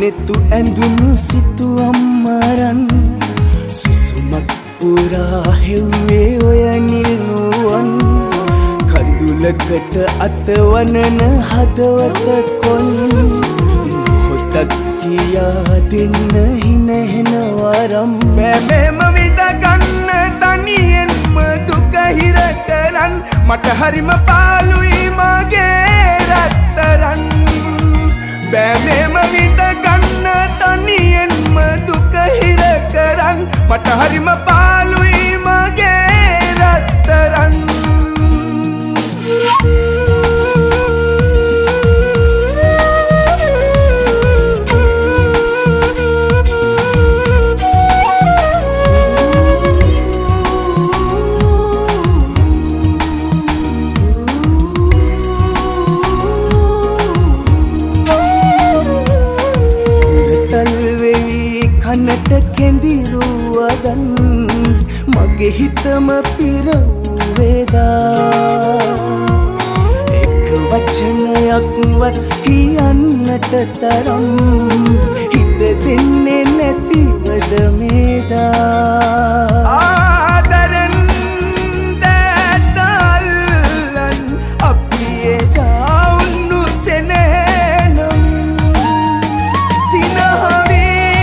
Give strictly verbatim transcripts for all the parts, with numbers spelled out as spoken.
netu ඇඳුණු සිතුවම් මරන් සුසුමක් පුරා හෙව්වේ ඔය නිල්නුවන් කඳුලකට අතවනන හදවත කොනින් මොහොතක් කියා දෙන්න හිනහෙන වරම් මෙහෙම විඳ ගන්න තනියෙන්ම දුක හිර කරන් මට හරිම පාළුයි මගේ රත්තරන් බෑ මෙහෙම විඳ ගන්න තනියෙන්ම දුක හිර කරන් මට හරිම පාළුයි මගේ රත්තරන් කනට කෙඳිරුවදන් මගේ හිතම පිරවේදා එක වචනයක්වත් කියන්නට තරම් හිත දෙන්නේ නැතිවද මේදා ආදරෙන් දැතල්ලන් අපි එදා උන්නු සෙනෙහනමින් සිනහවි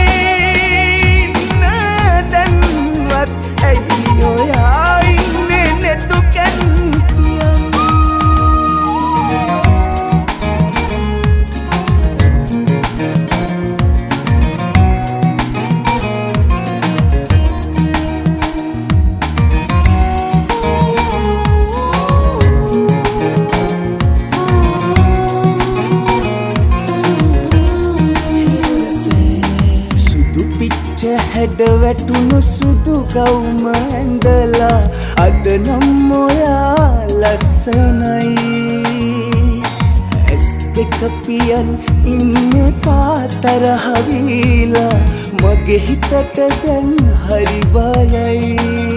හැඩ වැටුණු සුදු ගවුම ඇඳලා අද නම් ඔයා ලස්සනයි ඇස් දෙක පියන් ඉන්නේ පාතරහවිලා මගේ හිතට දැන් හරි බයයි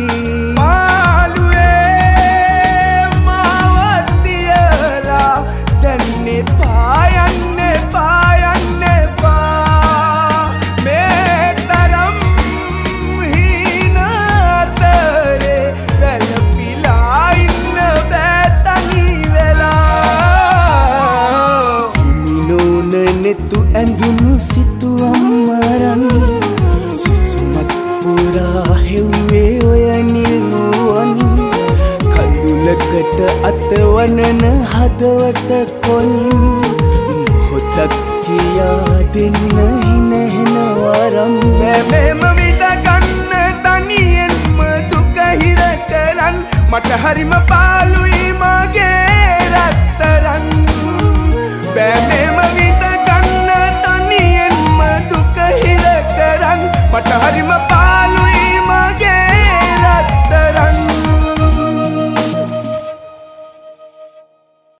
මාළුවේ මාවත් තියලා දැන්නේ පායන්නේ පායන්නේ පා මේ netu ඇඳුණු සිතුවම් මරන් සුසුමක් පුරා හෙව්වේ ඔය නිල්නුවන් කඳුලකට අතවනන හදවත කොනින් මොහොතක් කියා දෙන්න හිනහෙන